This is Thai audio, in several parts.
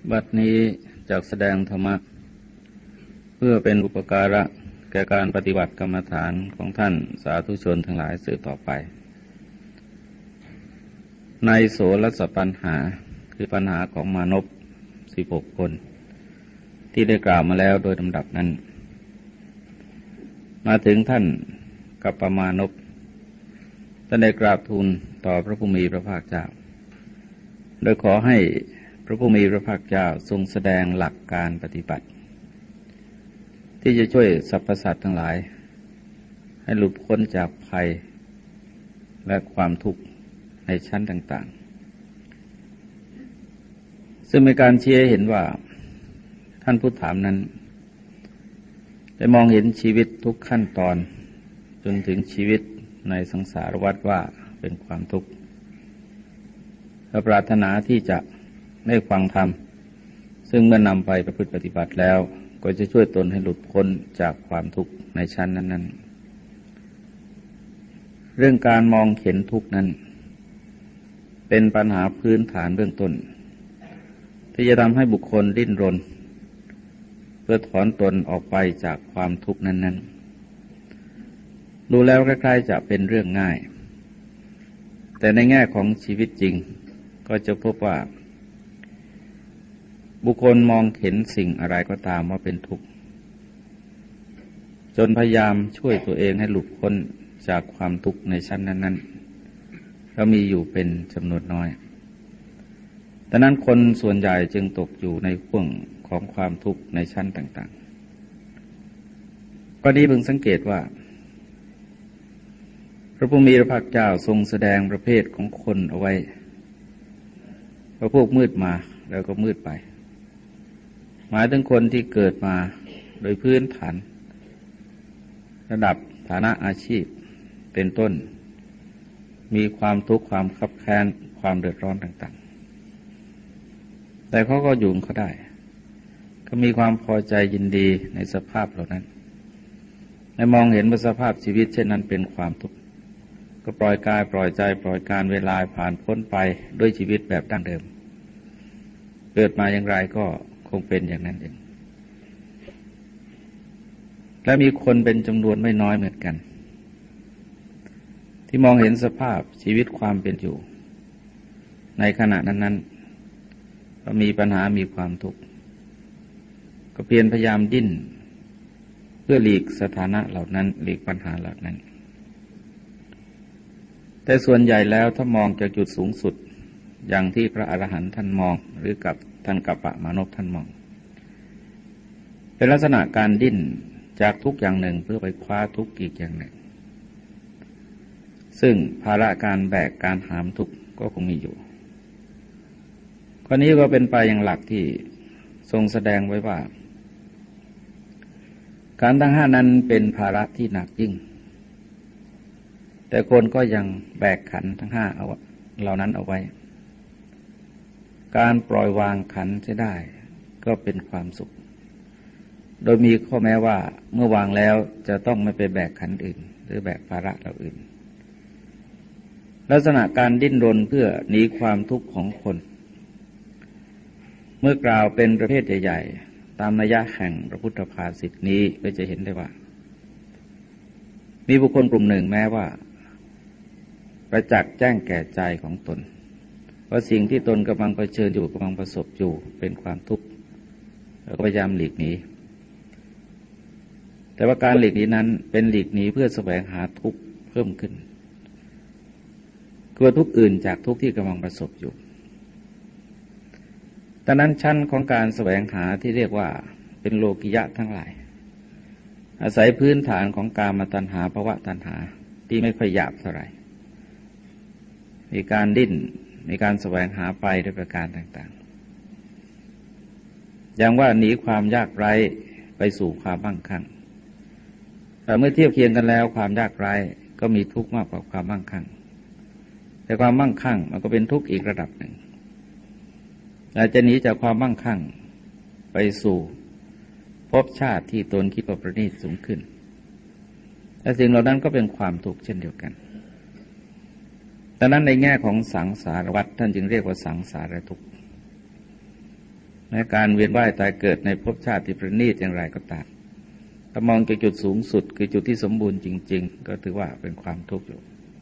บัดนี้จักแสดงธรรมะเพื่อเป็นอุปการะแก่การปฏิบัติกรรมฐานของท่านสาธุชนทั้งหลายสืบต่อไปในโสรสปัญหาคือปัญหาของมานพ16 คนที่ได้กล่าวมาแล้วโดยลำดับนั้นมาถึงท่านกัปปมานพท่านได้กราบทูลต่อพระผู้มีพระภาคเจ้าโดยขอให้พระผู้มีพระภาคเจ้าทรงแสดงหลักการปฏิบัติที่จะช่วยสรรพสัตว์ทั้งหลายให้หลุดพ้นจากภัยและความทุกข์ในชั้นต่างๆซึ่งเป็นการชี้ให้เห็นว่าท่านผู้ถามนั้นได้มองเห็นชีวิตทุกขั้นตอนจนถึงชีวิตในสังสารวัฏว่าเป็นความทุกข์และปรารถนาที่จะได้ฟังธรรมซึ่งเมื่อนำไปประพฤติปฏิบัติแล้วก็จะช่วยตนให้หลุดพ้นจากความทุกข์ในชั้นนั้นๆเรื่องการมองเห็นทุกข์นั้นเป็นปัญหาพื้นฐานเบื้องต้นที่จะทำให้บุคคลดิ้นรนเพื่อถอนตนออกไปจากความทุกข์นั้นๆดูแล้วคล้ายๆจะเป็นเรื่องง่ายแต่ในแง่ของชีวิตจริงก็จะพบว่าบุคคลมองเห็นสิ่งอะไรก็ตามว่าเป็นทุกข์จนพยายามช่วยตัวเองให้หลุดพ้นจากความทุกข์ในชั้นนั้นๆก็มีอยู่เป็นจำนวนน้อยดังนั้นคนส่วนใหญ่จึงตกอยู่ในห่วงของความทุกข์ในชั้นต่างๆก็นี้พึงสังเกตว่าพระผู้มีพระภาคเจ้าทรงแสดงประเภทของคนเอาไว้ว่าพวกมืดมาแล้วก็มืดไปหมายถึงคนที่เกิดมาโดยพื้นฐานระดับฐานะอาชีพเป็นต้นมีความทุกข์ความคับแค้นความเดือดร้อนต่างๆแต่เขาก็อยู่เขาได้ก็มีความพอใจยินดีในสภาพเหล่านั้นและมองเห็นว่าสภาพชีวิตเช่นนั้นเป็นความทุกข์ก็ปล่อยกายปล่อยใจปล่อยการเวลาผ่านพ้นไปด้วยชีวิตแบบดั้งเดิมเกิดมาอย่างไรก็คงเป็นอย่างนั้นเองและมีคนเป็นจำนวนไม่น้อยเหมือนกันที่มองเห็นสภาพชีวิตความเป็นอยู่ในขณะนั้นๆก็มีปัญหามีความทุกข์ก็เพียรพยายามดิ้นเพื่อหลีกสถานะเหล่านั้นหลีกปัญหาเหล่านั้นแต่ส่วนใหญ่แล้วถ้ามองจากจุดสูงสุดอย่างที่พระอรหันต์ท่านมองหรือกับท่านกัปปมานพท่านมองเป็นลักษณะการดิ้นจากทุกอย่างหนึ่งเพื่อไปคว้าทุกอีกอย่างหนึ่งซึ่งภาระการแบกการหามทุกก็คงมีอยู่ข้อนี้ก็เป็นไปอย่างหลักที่ทรงแสดงไว้ว่าการทั้งห้านั้นเป็นภาระที่หนักยิ่งแต่คนก็ยังแบกขันธ์ทั้งห้าเอาเหล่านั้นเอาไว้การปล่อยวางขันธ์เสียได้ก็เป็นความสุขโดยมีข้อแม้ว่าเมื่อวางแล้วจะต้องไม่ไปแบกขันธ์อื่นหรือแบกภาระเหล่าอื่นลักษณะการดิ้นรนเพื่อหนีความทุกข์ของคนเมื่อกล่าวเป็นประเภทใหญ่ๆตามนัยยะแห่งพระพุทธภาษิตนี้ก็จะเห็นได้ว่ามีบุคคลกลุ่มหนึ่งแม้ว่าประจักษ์แจ้งแก่ใจของตนว่าสิ่งที่ตนกำลังเผชิญอยู่กำลังประสบอยู่เป็นความทุกข์แล้วก็พยายามหลีกหนีแต่ว่าการหลีกหนีนั้นเป็นหลีกหนีเพื่อแสวงหาทุกข์เพิ่มขึ้นกลัวทุกข์อื่นจากทุกข์ที่กำลังประสบอยู่ดังนั้นชั้นของการแสวงหาที่เรียกว่าเป็นโลกิยะทั้งหลายอาศัยพื้นฐานของกามตัณหาภวตัณหาที่ไม่ค่อยหยาบเท่าไหร่มีการดิ้นมีการแสวงหาไปด้วยประการต่างๆอย่างว่าหนีความยากไร้ไปสู่ความมั่งคั่งแต่เมื่อเทียบเคียงกันแล้วความยากไร้ก็มีทุกข์มากกว่าความมั่งคั่งแต่ความมั่งคั่งมันก็เป็นทุกข์อีกระดับหนึ่งอาจจะหนีจากความมั่งคั่งไปสู่ภพชาติที่ตนคิดว่าประณีตสูงขึ้นแต่สิ่งเหล่านั้นก็เป็นความทุกข์เช่นเดียวกันดังนั้นในแง่ของสังสารวัฏท่านจึงเรียกว่าสังสารทุกข์แม้การเวียนว่ายตายเกิดในภพชาติที่ประณีตอย่างไรก็ตามถ้ามองจากจุดสูงสุดคือจุดที่สมบูรณ์จริงๆก็ถือว่าเป็นความทุกข์อยู่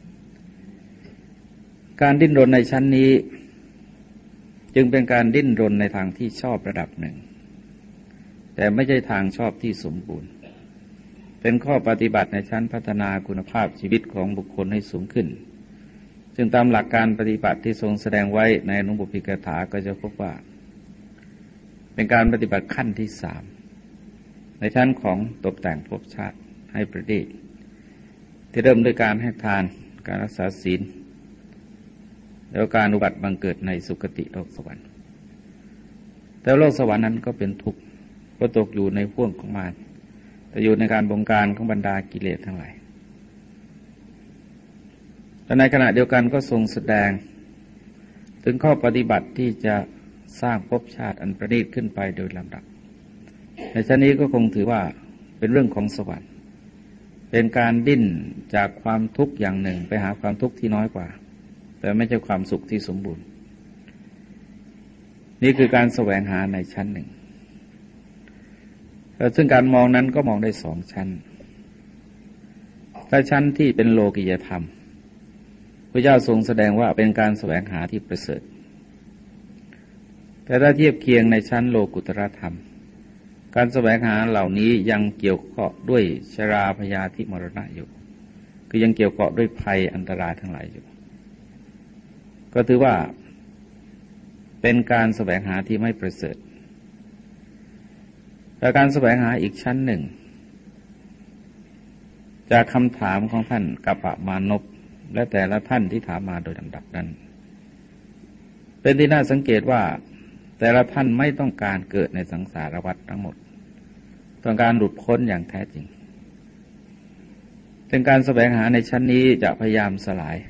การดิ้นรนในชั้นนี้จึงเป็นการดิ้นรนในทางที่ชอบระดับหนึ่งแต่ไม่ใช่ทางชอบที่สมบูรณ์เป็นข้อปฏิบัติในชั้นพัฒนาคุณภาพชีวิตของบุคคลให้สูงขึ้นซึ่งตามหลักการปฏิบัติที่ทรงแสดงไว้ในอนุบุพพิกถาก็จะพบว่าเป็นการปฏิบัติขั้นที่สามในชั้นของตกแต่งภพชาติให้ประณีตที่เริ่มด้วยการให้ทานการรักษาศีลแล้วการอุบัติบังเกิดในสุคติโลกสวรรค์แต่โลกสวรรค์นั้นก็เป็นทุกข์เพราะตกอยู่ในห่วงของมารแต่อยู่ในการบงการของบรรดากิเลสทั้งหลายแต่ในขณะเดียวกันก็ทรงแสดงถึงข้อปฏิบัติที่จะสร้างภพชาติอันประณีตขึ้นไปโดยลำดับในชั้นนี้ก็คงถือว่าเป็นเรื่องของสวรรค์เป็นการดิ้นจากความทุกข์อย่างหนึ่งไปหาความทุกข์ที่น้อยกว่าแต่ไม่ใช่ความสุขที่สมบูรณ์นี่คือการแสวงหาในชั้นหนึ่งซึ่งการมองนั้นก็มองได้สองชั้นถ้าชั้นที่เป็นโลกิยธรรมพระเจ้าทรงแสดงว่าเป็นการแสวงหาที่ประเสริฐแต่ถ้าเทียบเคียงในชั้นโลกุตตรธรรมการแสวงหาเหล่านี้ยังเกี่ยวข้องด้วยชราพยาธิมรณะอยู่คือยังเกี่ยวข้องด้วยภัยอันตรายทั้งหลายอยู่ก็ถือว่าเป็นการแสวงหาที่ไม่ประเสริฐแต่การแสวงหาอีกชั้นหนึ่งจากคำถามของท่านกัปปะมานพและแต่ละท่านที่ถามมาโดยลำดับนั้นเป็นที่น่าสังเกตว่าแต่ละท่านไม่ต้องการเกิดในสังสารวัฏทั้งหมดต้องการหลุดพ้นอย่างแท้จริงเป็นการแสวงหาในชั้นนี้จะพยายามสลาย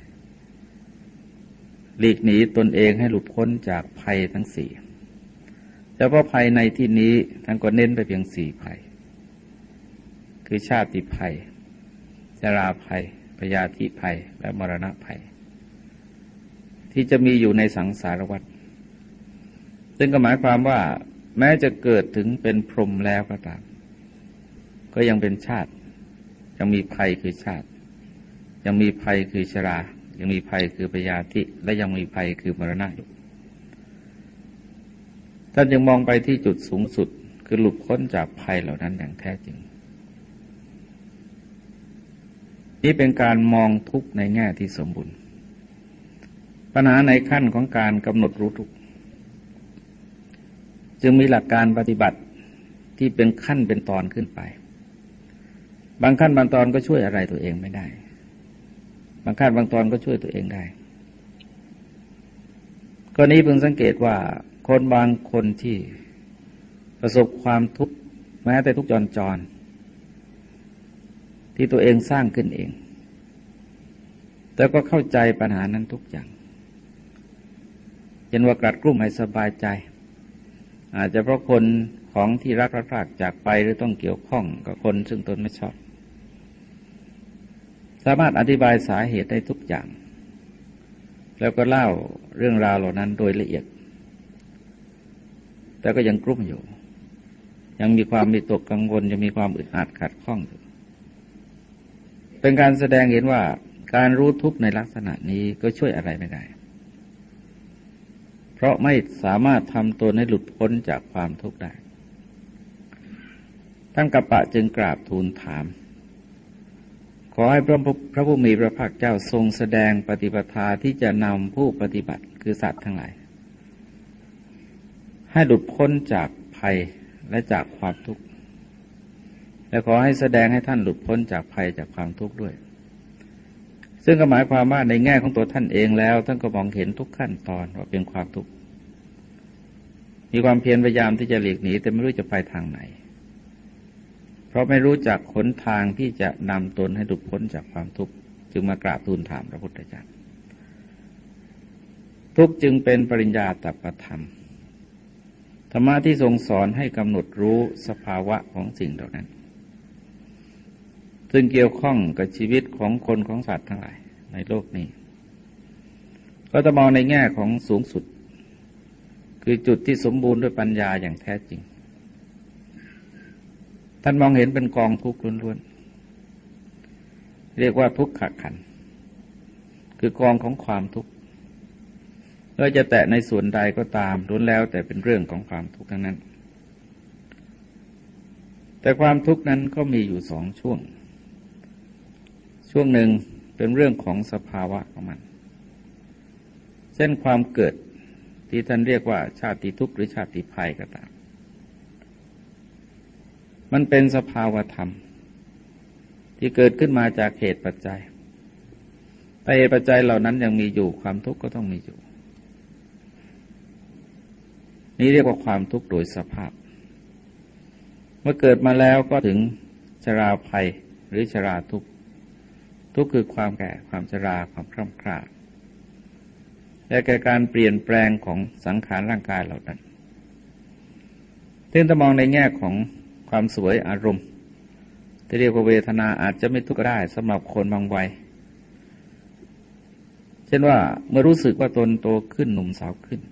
หลีกหนีตนเองให้หลุดพ้นจากภัยทั้งสี่แต่ว่าภัยในที่นี้ท่านก็เน้นไปเพียงสี่ภัยคือชาติภัยชราภัยพยาธิภัยและมรณะภัยที่จะมีอยู่ในสังสารวัฏซึ่งก็หมายความว่าแม้จะเกิดถึงเป็นพรหมแล้วก็ตามก็ยังเป็นชาติยังมีภัยคือชาติยังมีภัยคือชรายังมีภัยคือพยาธิและยังมีภัยคือมรณะอยู่ท่านยังมองไปที่จุดสูงสุดคือหลุดพ้นจากภัยเหล่านั้นอย่างแท้จริงนี่เป็นการมองทุกข์ในแง่ที่สมบูรณ์ปัญหาในขั้นของการกำหนดรู้ทุกข์จึงมีหลักการปฏิบัติที่เป็นขั้นเป็นตอนขึ้นไปบางขั้นบางตอนก็ช่วยอะไรตัวเองไม่ได้บางขั้นบางตอนก็ช่วยตัวเองได้ก็นี้เพิ่งสังเกตว่าคนบางคนที่ประสบความทุกข์แม้แต่ทุกข์จรที่ตัวเองสร้างขึ้นเองแต่ก็เข้าใจปัญหานั้นทุกอย่างเห็นว่ากลัดกลุ้มให้สบายใจอาจจะเพราะคนของที่รักพรากจากไปหรือต้องเกี่ยวข้องกับคนซึ่งตนไม่ชอบสามารถอธิบายสาเหตุได้ทุกอย่างแล้วก็เล่าเรื่องราวเหล่านั้นโดยละเอียดแต่ก็ยังกลุ้มอยู่ยังมีความวิตกกังวลยังมีความอึดอัดขัดข้องอยู่เป็นการแสดงเห็นว่าการรู้ทุกข์ในลักษณะนี้ก็ช่วยอะไรไม่ได้เพราะไม่สามารถทำตนให้หลุดพ้นจากความทุกข์ได้ท่านกัปปะจึงกราบทูลถามขอให้พระผู้มีพระภาคเจ้าทรงแสดงปฏิปทาที่จะนำผู้ปฏิบัติคือสัตว์ทั้งหลายให้หลุดพ้นจากภัยและจากความทุกข์และขอให้แสดงให้ท่านหลุดพ้นจากภัยจากความทุกข์ด้วยซึ่งก็หมายความว่าในแง่ของตัวท่านเองแล้วท่านก็มองเห็นทุกขั้นตอนว่าเป็นความทุกข์มีความเพียรพยายามที่จะหลีกหนีแต่ไม่รู้จะไปทางไหนเพราะไม่รู้จักหนทางที่จะนำตนให้หลุดพ้นจากความทุกข์จึงมากราบทูลถามพระพุทธเจ้าทุกข์จึงเป็นปริญญาตปธรรมธรรมะที่ทรงสอนให้กำหนดรู้สภาวะของสิ่งเหล่านั้นซึ่งเกี่ยวข้องกับชีวิตของคนของสัตว์ทั้งหลายในโลกนี้ก็จะมองในแง่ของสูงสุดคือจุดที่สมบูรณ์ด้วยปัญญาอย่างแท้จริงท่านมองเห็นเป็นกองทุกข์ล้วนๆเรียกว่าทุกขขันธ์คือกองของความทุกข์ไม่ว่าจะแตะในส่วนใดก็ตามล้วนแล้วแต่เป็นเรื่องของความทุกข์ทั้งนั้นแต่ความทุกข์นั้นก็มีอยู่สองช่วงหนึ่งเป็นเรื่องของสภาวะของมันเช่นความเกิดที่ท่านเรียกว่าชาติทุกข์หรือชาติภัยก็ตามมันเป็นสภาวธรรมที่เกิดขึ้นมาจากเหตุปัจจัยแต่เหตุปัจจัยเหล่านั้นยังมีอยู่ความทุกข์ก็ต้องมีอยู่นี่เรียกว่าความทุกข์โดยสภาพเมื่อเกิดมาแล้วก็ถึงชราภัยหรือชราทุกข์ทุกข์คือความแก่ความชราความคร่ำคร่าและแก่การเปลี่ยนแปลงของสังขารร่างกายเหล่านั้นซึ่งถ้ามองในแง่ของความสวยอารมณ์ที่เรียกว่าเวทนาอาจจะไม่ทุกข์ก็ได้สำหรับคนบางวัยเช่นว่าเมื่อรู้สึกว่าตนโตขึ้นหนุ่มสาวขึ้น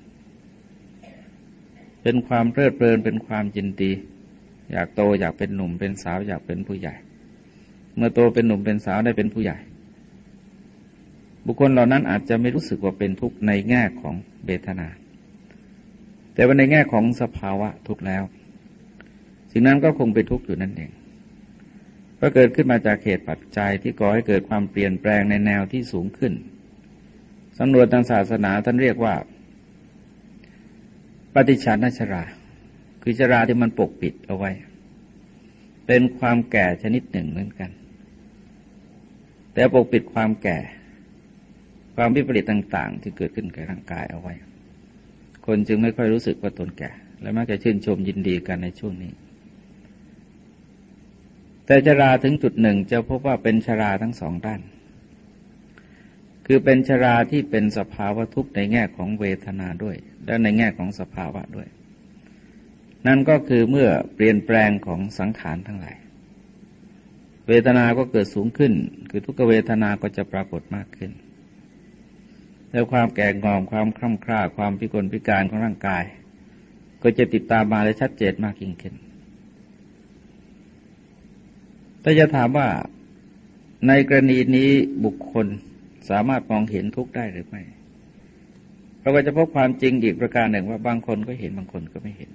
เป็นความเพลิดเพลินเป็นความยินดีอยากโตอยากเป็นหนุ่มเป็นสาวอยากเป็นผู้ใหญ่เมื่อโตเป็นหนุ่มเป็นสาวได้เป็นผู้ใหญ่บุคคลเหล่านั้นอาจจะไม่รู้สึกว่าเป็นทุกข์ในแง่ของเวทนาแต่ว่าในแง่ของสภาวะทุกข์แล้วสิ่งนั้นก็คงเป็นทุกข์อยู่นั่นเองเพราะเกิดขึ้นมาจากเหตุปัจจัยที่ก่อให้เกิดความเปลี่ยนแปลงในแนวที่สูงขึ้นสำนวนทางศาสนาท่านเรียกว่าปฏิชานชราคือชราที่มันปกปิดเอาไว้เป็นความแก่ชนิดหนึ่งเหมือนกันแต่ปกปิดความแก่ความวิปริตต่างๆที่เกิดขึ้นกับร่างกายเอาไว้คนจึงไม่ค่อยรู้สึกว่าตนแก่และมักจะชื่นชมยินดีกันในช่วงนี้แต่ชราถึงจุดหนึ่งจะพบว่าเป็นชราทั้งสองด้านคือเป็นชราที่เป็นสภาวะทุกข์ในแง่ของเวทนาด้วยและในแง่ของสภาวะด้วยนั่นก็คือเมื่อเปลี่ยนแปลงของสังขารทั้งหลายเวทนาก็เกิดสูงขึ้นคือทุกขเวทนาก็จะปรากฏมากขึ้นแล้วความแก่งอมความคร่ำคร่าความพิกลพิการของร่างกายก็จะติดตามมาและชัดเจนมากยิ่งขึ้นแต่จะถามว่าในกรณีนี้บุคคลสามารถมองเห็นทุกข์ได้หรือไม่เราก็จะพบความจริงอีกประการหนึ่งว่าบางคนก็เห็นบางคนก็ไม่เห็น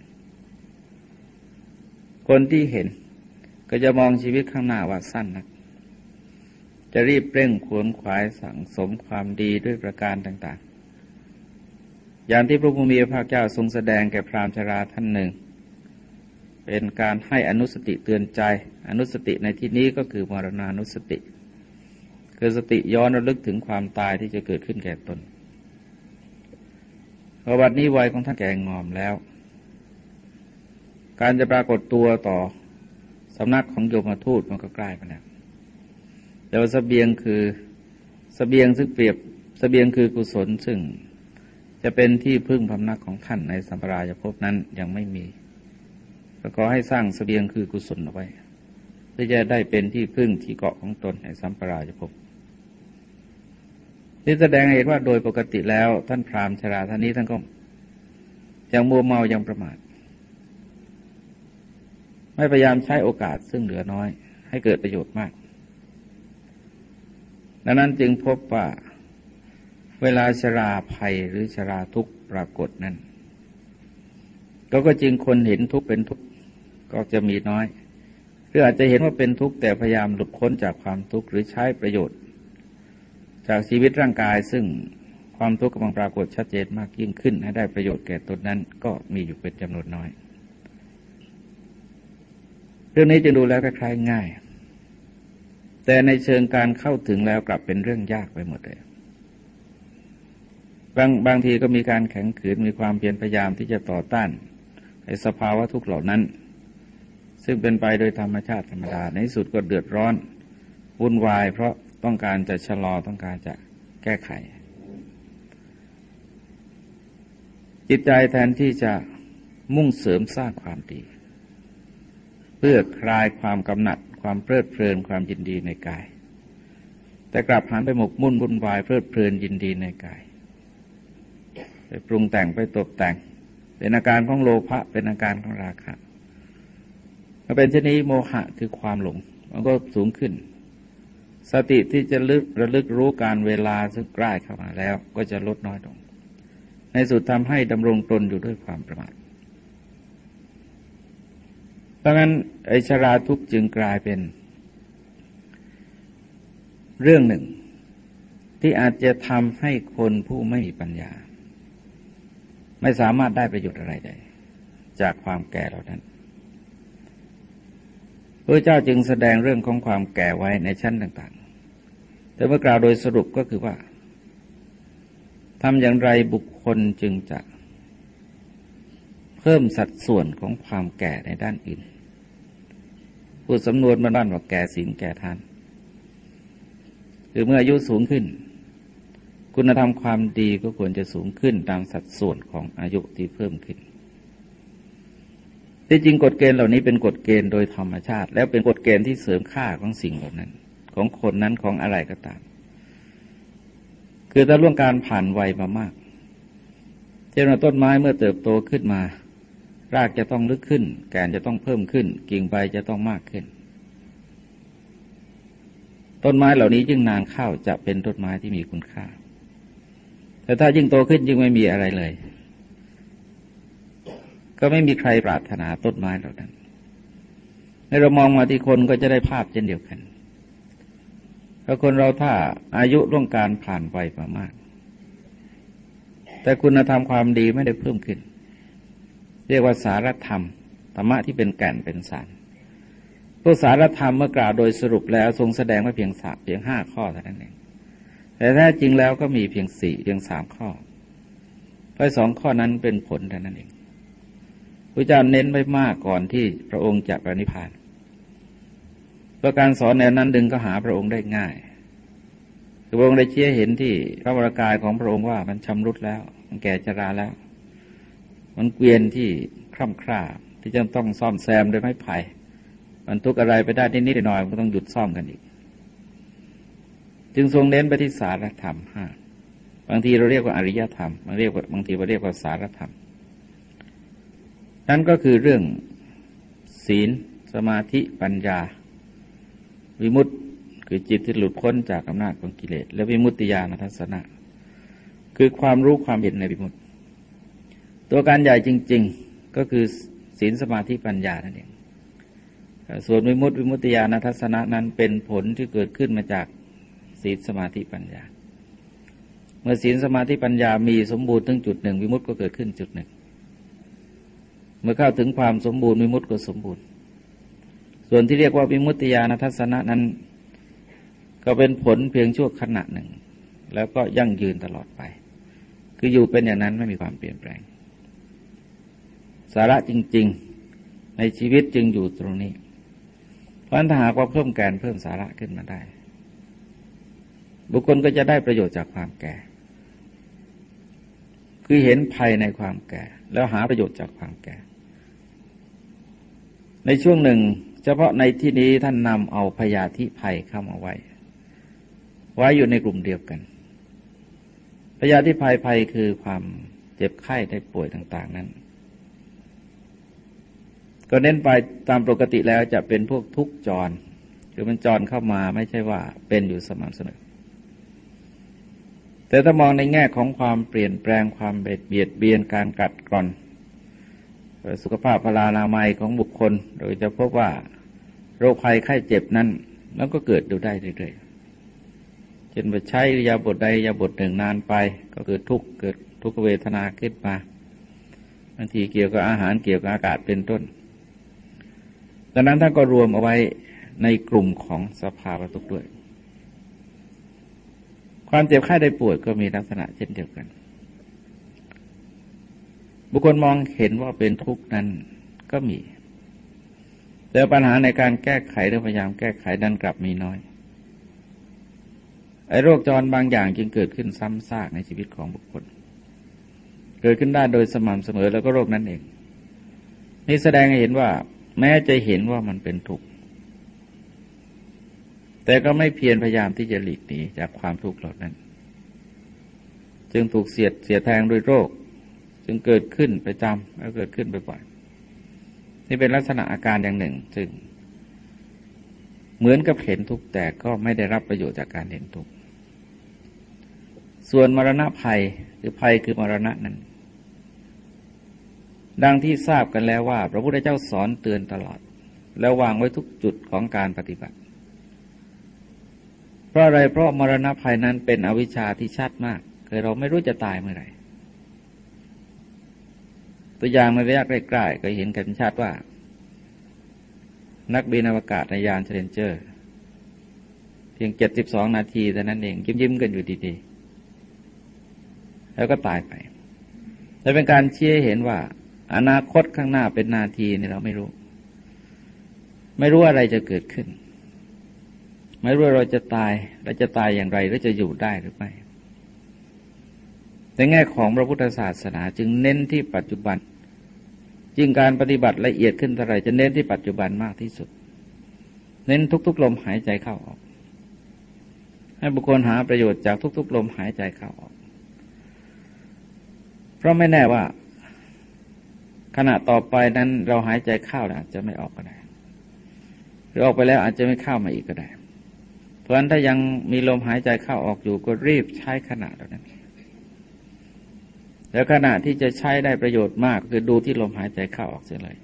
คนที่เห็นก็จะมองชีวิตข้างหน้าว่าสั้นนักจะรีบเร่งขวนขวายสั่งสมความดีด้วยประการต่างๆอย่างที่พระผู้มีพระภาคเจ้าทรงแสดงแก่พราหมณ์ชราท่านหนึ่งเป็นการให้อนุสติเตือนใจอนุสติในที่นี้ก็คือมรณานุสติคือสติย้อนระลึกถึงความตายที่จะเกิดขึ้นแก่ตนเพราะบัดนี้วัยของท่านแก่งอมแล้วการจะปรากฏตัวต่อสำนักของโยมทูตมันก็ใกล้มาแล้วแต่ว่าเสบียงคือเสบียงซึ่งเปรียบเสบียงคือกุศลซึ่งจะเป็นที่พึ่งพำนักของท่านในสัมปรายภพนั้นยังไม่มีก็ขอให้สร้างเสบียงคือกุศลเอาไว้เพื่อจะได้เป็นที่พึ่งที่เกาะของตนในสัมปรายภพนี่แสดงให้เห็นว่าโดยปกติแล้วท่านพราหมณ์ชราท่านนี้ท่านก็ยังมัวเมายังประมาทไม่พยายามใช้โอกาสซึ่งเหลือน้อยให้เกิดประโยชน์มากดังนั้นจึงพบว่าเวลาชราภัยหรือชราทุกข์ปรากฏนั้นก็จริงคนเห็นทุกข์เป็นทุกข์ก็จะมีน้อยหรืออาจจะเห็นว่าเป็นทุกข์แต่พยายามหลุดพ้นจากความทุกข์หรือใช้ประโยชน์จากชีวิตร่างกายซึ่งความทุกข์กำลังปรากฏชัดเจนมากยิ่งขึ้นให้ได้ประโยชน์แก่ตนนั้นก็มีอยู่เป็นจำนวนน้อยเรื่องนี้จึงดูแล้วคล้ายๆง่ายแต่ในเชิงการเข้าถึงแล้วกลับเป็นเรื่องยากไปหมดเลยบางทีก็มีการแข็งขืนมีความเพียรพยายามที่จะต่อต้านไอ้สภาวะทุกข์เหล่านั้นซึ่งเป็นไปโดยธรรมชาติธรรมดาในที่สุดก็เดือดร้อนวุ่นวายเพราะต้องการจะชะลอต้องการจะแก้ไขจิตใจแทนที่จะมุ่งเสริมสร้างความดีเพื่อคลายความกำหนัดความเพลิดเพลินความยินดีในกายแต่กลับหันไปหมกมุ่นวุ่นวายเพลิดเพลินยินดีในกายไปปรุงแต่งไปตกแต่งเป็นอาการของโลภะเป็นอาการของราคะถ้าเป็นเช่นนี้โมหะคือความหลงมันก็สูงขึ้นสติที่จะระลึกรู้การเวลาซึ่งใกล้เข้ามาแล้วก็จะลดน้อยลงในสุดทำให้ดำรงตนอยู่ด้วยความประมาทเพราะงั้นไอ้ชราทุกข์จึงกลายเป็นเรื่องหนึ่งที่อาจจะทำให้คนผู้ไม่มีปัญญาไม่สามารถได้ประโยชน์อะไรได้จากความแก่เหล่านั้นพระเจ้าจึงแสดงเรื่องของความแก่ไว้ในชั้นต่างๆแต่เมื่อกล่าวโดยสรุปก็คือว่าทำอย่างไรบุคคลจึงจะเพิ่มสัดส่วนของความแก่ในด้านอื่นพูดสำนวนบ้านๆว่าแก่ศีลแก่ทานคือเมื่ออายุสูงขึ้นคุณธรรมความดีก็ควรจะสูงขึ้นตามสัดส่วนของอายุที่เพิ่มขึ้นที่จริงกฎเกณฑ์เหล่านี้เป็นกฎเกณฑ์โดยธรรมชาติแล้วเป็นกฎเกณฑ์ที่เสริมค่าของสิ่งเหล่านั้นของคนนั้นของอะไรก็ตามคือถ้าล่วงการผ่านวัยมามากเช่นว่าต้นไม้เมื่อเติบโตขึ้นมารากจะต้องลึกขึ้นแก่นจะต้องเพิ่มขึ้นกิ่งใบจะต้องมากขึ้นต้นไม้เหล่านี้ยิ่งนานเข้าจะเป็นต้นไม้ที่มีคุณค่าแต่ถ้ายิ่งโตขึ้นยิ่งไม่มีอะไรเลยก็ไม่มีใครปรารถนาต้นไม้เหล่านั้นให้เรามองมาที่คนก็จะได้ภาพเช่นเดียวกันเพราะคนเราถ้าอายุล่วงการผ่านไปมามากแต่คุณธรรมความดีไม่ได้เพิ่มขึ้นเรียกว่าสารธรรมธรรมะที่เป็นแก่นเป็นสารพวกสารธรรมเมื่อกล่าวโดยสรุปแล้วทรงแสดงไว้เพียง5 ข้อเท่านั้นเองแต่แท้จริงแล้วก็มีเพียง3 ข้อเพราะ2 ข้อนั้นเป็นผลเท่านั้นเองพระเจ้าเน้นไว้มากก่อนที่พระองค์จะปรินิพพานเพราะการสอนแนวนั้นดึงก็หาพระองค์ได้ง่ายพระองค์ได้ชี้เห็นที่พระวรากายของพระองค์ว่ามันชำรุดแล้วมันแก่ชราแล้วมันเกวียนที่คร่ำคร่าที่จะต้องซ่อมแซมด้วยไม้ไผ่มันทุกอะไรไปได้นิดๆหน่อยๆก็ต้องหยุดซ่อมกันอีกจึงทรงเน้นไปที่สารธรรม5บางทีเราเรียกว่าอริยธรรมบางทีเราเรียกว่าสารธรรมนั่นก็คือเรื่องศีลสมาธิปัญญาวิมุตติคือจิตที่หลุดพ้นจากอำนาจของกิเลสและวิมุตติญาณทัศนะคือความรู้ความเห็นในวิมุตติตัวการใหญ่จริงๆก็คือศีลสมาธิปัญญานั่นเองส่วนวิมุตติญาณทัศนะนั้นเป็นผลที่เกิดขึ้นมาจากศีลสมาธิปัญญาเมื่อศีลสมาธิปัญญามีสมบูรณ์ถึงจุดหนึ่งวิมุตติก็เกิดขึ้นจุดหนึ่งเมื่อเข้าถึงความสมบูรณ์วิมุตติก็สมบูรณ์ส่วนที่เรียกว่าวิมุตติญาณทัศนะนั้นก็เป็นผลเพียงชั่วขณะหนึ่งแล้วก็ยั่งยืนตลอดไปคืออยู่เป็นอย่างนั้นไม่มีความเปลี่ยนแปลงสาระจริงๆในชีวิตจึงอยู่ตรงนี้เพราะถ้าหากว่าเพิ่มแก่นเพิ่มสาระขึ้นมาได้บุคคลก็จะได้ประโยชน์จากความแก่คือเห็นภัยในความแก่แล้วหาประโยชน์จากความแก่ในช่วงหนึ่งเฉพาะในที่นี้ท่านนำเอาพยาธิภัยเข้ามาไว้อยู่ในกลุ่มเดียวกันพยาธิภัยคือความเจ็บไข้ได้ป่วยต่างๆนั้นก็เน้นไปตามปกติแล้วจะเป็นพวกทุกข์จรคือมันจรเข้ามาไม่ใช่ว่าเป็นอยู่สม่ำเสมอแต่ถ้ามองในแง่ของความเปลี่ยนแปลงความเบียดเบียนการกัดกร่อนสุขภาพพลานามัยของบุคคลโดยจะพบว่าโรคภัยไข้เจ็บนั้นแล้วก็เกิดดูได้เรื่อยๆเช่นว่าใช้ยาบทใดยาบทหนึ่งนานไปก็เกิดทุกขเวทนาขึ้นมาบางทีเกี่ยวกับอาหารเกี่ยวกับอากาศเป็นต้นดังนั้นท่านก็รวมเอาไว้ในกลุ่มของสภาวะทุกข์ด้วยความเจ็บไข้ได้ป่วยก็มีลักษณะเช่นเดียวกันบุคคลมองเห็นว่าเป็นทุกข์นั้นก็มีแต่ปัญหาในการแก้ไขหรือพยายามแก้ไขนั้นกลับมีน้อยไอ้โรคจรบางอย่างจึงเกิดขึ้นซ้ำซากในชีวิตของบุคคลเกิดขึ้นได้โดยสม่ำเสมอแล้วก็โรคนั้นเองนี่แสดงให้เห็นว่าแม้จะเห็นว่ามันเป็นทุกข์แต่ก็ไม่เพียรพยายามที่จะหลีกหนีจากความทุกข์เหล่านั้นจึงถูกเสียดแทงด้วยโรคจึงเกิดขึ้นประจำแล้วเกิดขึ้นบ่อยๆนี่เป็นลักษณะอาการอย่างหนึ่งซึ่งเหมือนกับเห็นทุกข์แต่ก็ไม่ได้รับประโยชน์จากการเห็นทุกข์ส่วนมรณะภัยหรือภัยคือมรณะนั้นดังที่ทราบกันแล้วว่าพระพุทธเจ้าสอนเตือนตลอดแล้ววางไว้ทุกจุดของการปฏิบัติเพราะอะไรเพราะมรณะภัยนั้นเป็นอวิชชาที่ชัดมากคือเราไม่รู้จะตายเมื่อไหร่ตัวอย่างในระยะใกล้ๆก็เห็นกันชัดว่านักบินอวกาศในยานเชลเลนเจอร์เพียง72 นาทีเท่านั้นเองยิ้มๆกันอยู่ดีๆแล้วก็ตายไปแต่เป็นการชี้ให้เห็นว่าอนาคตข้างหน้าเป็นนาทีนี่เราไม่รู้อะไรจะเกิดขึ้นไม่รู้เราจะตายเราจะตายอย่างไรหรือจะอยู่ได้หรือไม่ในแง่ของพระพุทธศาสนาจึงเน้นที่ปัจจุบันจึงการปฏิบัติละเอียดขึ้นเท่าไรจะเน้นที่ปัจจุบันมากที่สุดเน้นทุกๆลมหายใจเข้าออกให้บุคคลหาประโยชน์จากทุกๆลมหายใจเข้าออกเพราะไม่แน่ว่าขณะต่อไปนั้นเราหายใจเข้าแล้วอาจจะไม่ออกก็ได้หรือออกไปแล้วอาจจะไม่เข้ามาอีกก็ได้เพราะฉะนั้นถ้ายังมีลมหายใจเข้าออกอยู่ก็รีบใช้ขณะเหล่านั้นแล้วขณะที่จะใช้ได้ประโยชน์มากคือดูที่ลมหายใจเข้าออกเสียเลย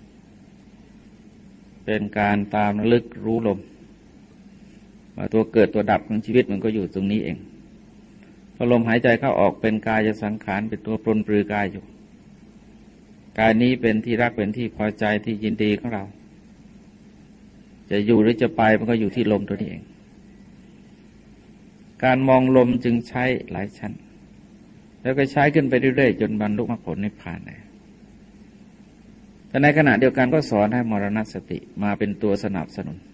เป็นการตามระลึกรู้ลมว่าตัวเกิดตัวดับของชีวิตมันก็อยู่ตรงนี้เองพอลมหายใจเข้าออกเป็นกายสังขารเป็นตัวปรนปรือกายอยู่กายนี้เป็นที่รักเป็นที่พอใจที่ยินดีของเราจะอยู่หรือจะไปมันก็อยู่ที่ลมตัวนี้เองการมองลมจึงใช้หลายชั้นแล้วก็ใช้ขึ้นไปเรื่อยๆจนบรรลุมรรคผลนิพพานได้แต่ในขณะเดียวกันก็สอนให้มรณสติมาเป็นตัวสนับสนุน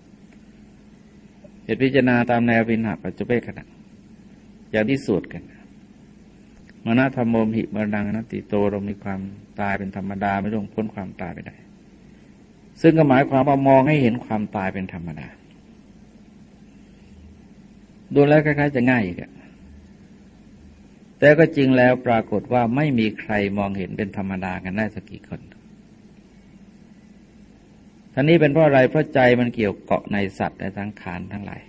เหตุพิจารณาตามแนววินหปัจจุเบกขณะอย่างที่สวดกันมรณธรรมโมหิมรณังอนัตติโตเรามีความตายเป็นธรรมดาไม่ต้องพ้นความตายไปได้ซึ่งก็หมายความว่ามองให้เห็นความตายเป็นธรรมดาดูแล้วคล้ายๆจะง่ายอีกแต่ก็จริงแล้วปรากฏว่าไม่มีใครมองเห็นเป็นธรรมดากันได้สักกี่คนท่านี้เป็นเพราะอะไรเพราะใจมันเกี่ยวเกาะในสัตว์และสังขารทั้งหลาย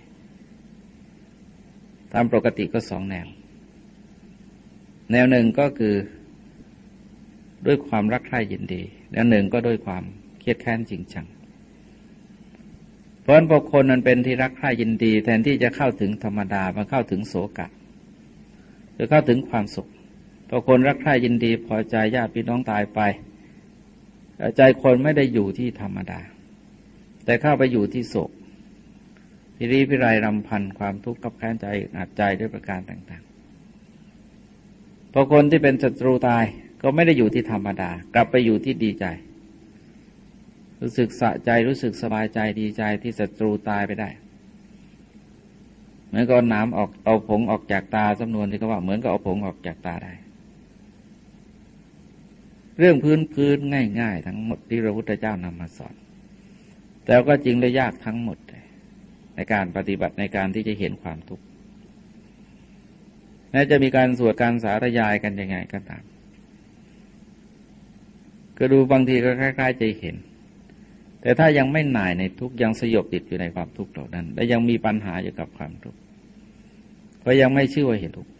ตามปกติก็สองแนวหนึ่งก็คือด้วยความรักใคร่ยินดีแนวหนึ่งก็ด้วยความเครียดแค้นจริงจังเพราะฉะนั้นบุคคลนั้นเป็นที่รักใคร่ยินดีแทนที่จะเข้าถึงธรรมดามาเข้าถึงโสกะหรือเข้าถึงความสุขพอคนรักใคร่ยินดีพอใจญาติพี่น้องตายไปใจคนไม่ได้อยู่ที่ธรรมดาแต่เข้าไปอยู่ที่โศกพิริพิไรรำพันความทุกข์กับแค้นใจอัดใจด้วยประการต่างๆพอคนที่เป็นศัตรูตายก็ไม่ได้อยู่ที่ธรรมดากลับไปอยู่ที่ดีใจรู้สึกสะใจรู้สึกสบายใจดีใจที่ศัตรูตายไปได้เหมือนกับน้ำออกเอาผงออกจากตาสำนวนที่เขาว่าเหมือนกับเอาผงออกจากตาได้เรื่องพื้นง่ายๆทั้งหมดที่พระพุทธเจ้านำมาสอนแต่ก็จริงและยากทั้งหมดในการปฏิบัติในการที่จะเห็นความทุกข์แม้จะมีการสวดการสาธยายกันยังไงก็ตามก็ดูบางทีก็คล้ายๆจะเห็นแต่ถ้ายังไม่หน่ายในทุกข์ยังสยบติดอยู่ในความทุกข์เหล่านั้นและยังมีปัญหาอยู่กับความทุกข์ก็ยังไม่ชื่อว่าเห็นทุกข์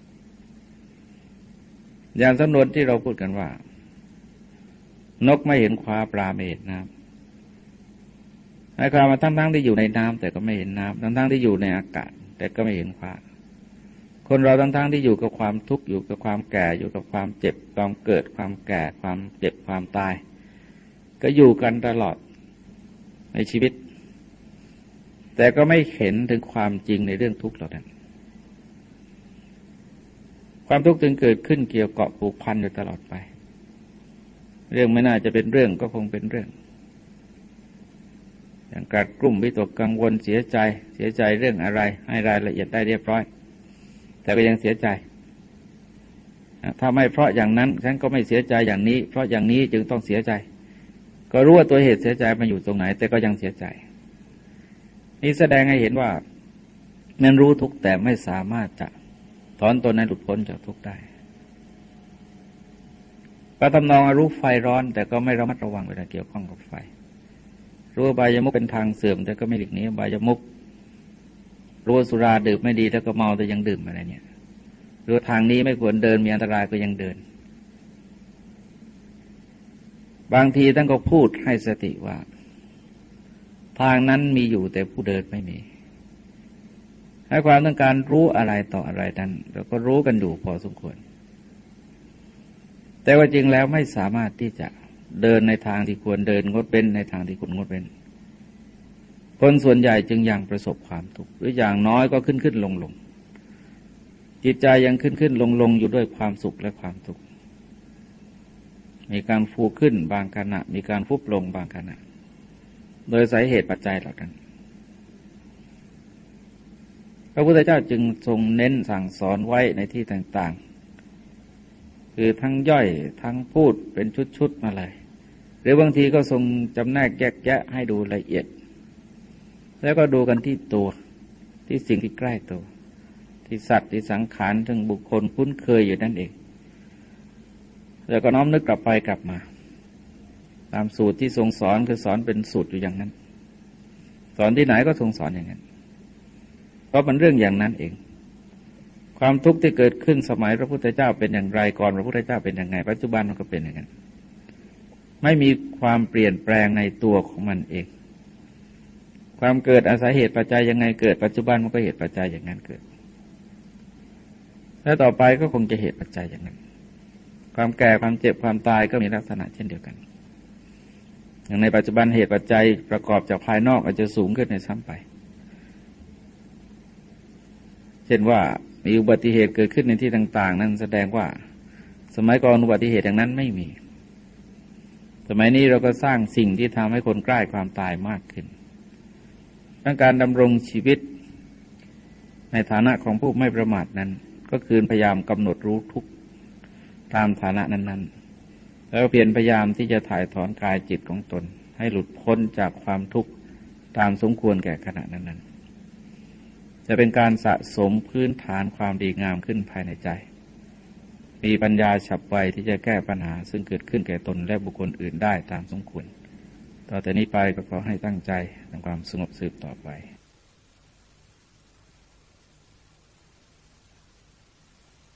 อย่างสำนวนที่เราพูดกันว่านกไม่เห็นคว้าปลาไม่เห็นน้ำหมายความว่าทั้งที่อยู่ในน้ำแต่ก็ไม่เห็นน้ำทั้งที่อยู่ในอากาศแต่ก็ไม่เห็นคว้าคนเราทั้งที่อยู่กับความทุกข์อยู่กับความแก่อยู่กับความเจ็บความเกิดความแก่ความเจ็บความตายก็อยู่กันตลอดในชีวิตแต่ก็ไม่เห็นถึงความจริงในเรื่องทุกข์เหล่านั้นความทุกข์จึงเกิดขึ้นเกี่ยวเกาะผูกพันอยู่ตลอดไปเรื่องไม่น่าจะเป็นเรื่องก็คงเป็นเรื่องอย่างกัดกลุ่มวิตกกังวลเสียใจเรื่องอะไรให้รายละเอียดได้เรียบร้อยแต่ก็ยังเสียใจถ้าไม่เพราะอย่างนั้นฉันก็ไม่เสียใจอย่างนี้เพราะอย่างนี้จึงต้องเสียใจก็รู้ว่าตัวเหตุเสียใจมันอยู่ตรงไหนแต่ก็ยังเสียใจนี่แสดงให้เห็นว่ามันรู้ทุกข์แต่ไม่สามารถจะถอนตนให้หลุดพ้นจากทุกข์ได้ก็ทำนองรู้ไฟร้อนแต่ก็ไม่ระมัดระวังเวลาเกี่ยวข้องกับไฟรู้ว่าอบายมุขเป็นทางเสื่อมแต่ก็ไม่หลีกหนีอบายมุขรู้ว่าสุราดื่มไม่ดีแต่ก็เมาแต่ยังดื่มอะไรเนี่ยรู้ทางนี้ไม่ควรเดินมีอันตรายก็ยังเดินบางทีท่านก็พูดให้สติว่าทางนั้นมีอยู่แต่ผู้เดินไม่มีให้ความต้องการรู้อะไรต่ออะไรนั้นเราก็รู้กันอยู่พอสมควรแต่ว่าจริงแล้วไม่สามารถที่จะเดินในทางที่ควรเดินงดเว้นในทางที่ควรงดเว้นคนส่วนใหญ่จึงยังประสบความทุกข์หรืออย่างน้อยก็ขึ้นขึ้นลงลงจิตใจยังขึ้นขึ้นลงลงอยู่ด้วยความสุขและความทุกข์มีการฟูขึ้นบางขณะมีการฟุบลงบางขณะโดยสาเหตุปัจจัยเหล่านั้นพระพุทธเจ้าจึงทรงเน้นสั่งสอนไว้ในที่ต่างๆคือทั้งย่อยทั้งพูดเป็นชุดๆมาเลยหรือบางทีก็ทรงจำแนกแยกแยะให้ดูละเอียดแล้วก็ดูกันที่ตัวที่สิ่งที่ใกล้ตัวที่สัตว์ที่สังขารทั้งบุคคลคุ้นเคยอยู่นั่นเองแล้วก็น้อมนึกกลับไปกลับมาตามสูตรที่ทรงสอนคือสอนเป็นสูตรอยู่อย่างนั้นสอนที่ไหนก็ทรงสอนอย่างนั้นเพราะมันเรื่องอย่างนั้นเองความทุกข์ที่เกิดขึ้นสมัยพระพุทธเจ้าเป็นอย่างไรก่อนพระพุทธเจ้าเป็นอย่างไงปัจจุบันมันก็เป็นอย่างนั้นไม่มีความเปลี่ยนแปลงในตัวของมันเองความเกิดอาศัยเหตุปัจจัยยังไงเกิดปัจจุบันมันก็เหตุปัจจัยอย่างนั้นเกิดและต่อไปก็คงจะเหตุปัจจัยอย่างนั้นความแก่ความเจ็บความตายก็มีลักษณะเช่นเดียวกันอย่างในปัจจุบันเหตุปัจจัยประกอบจากภายนอกอาจจะสูงขึ้นในซ้ำไปเช่นว่ามีอุบัติเหตุเกิดขึ้นในที่ต่างๆนั้นแสดงว่าสมัยก่อนอุบัติเหตุอย่างนั้นไม่มีสมัยนี้เราก็สร้างสิ่งที่ทำให้คนใกล้ความตายมากขึ้นทั้งการดำรงชีวิตในฐานะของผู้ไม่ประมาทนั้นก็คือพยายามกำหนดรู้ทุกตามฐานะนั้นๆแล้วเพียรพยายามที่จะถ่ายถอนกายจิตของตนให้หลุดพ้นจากความทุกข์ตามสมควรแก่ขณะนั้นๆจะเป็นการสะสมพื้นฐานความดีงามขึ้นภายในใจมีปัญญาฉับไวที่จะแก้ปัญหาซึ่งเกิดขึ้นแก่ตนและบุคคลอื่นได้ตามสมควรต่อแต่นี้ไปก็ขอให้ตั้งใจทำความสงบสืบต่อไป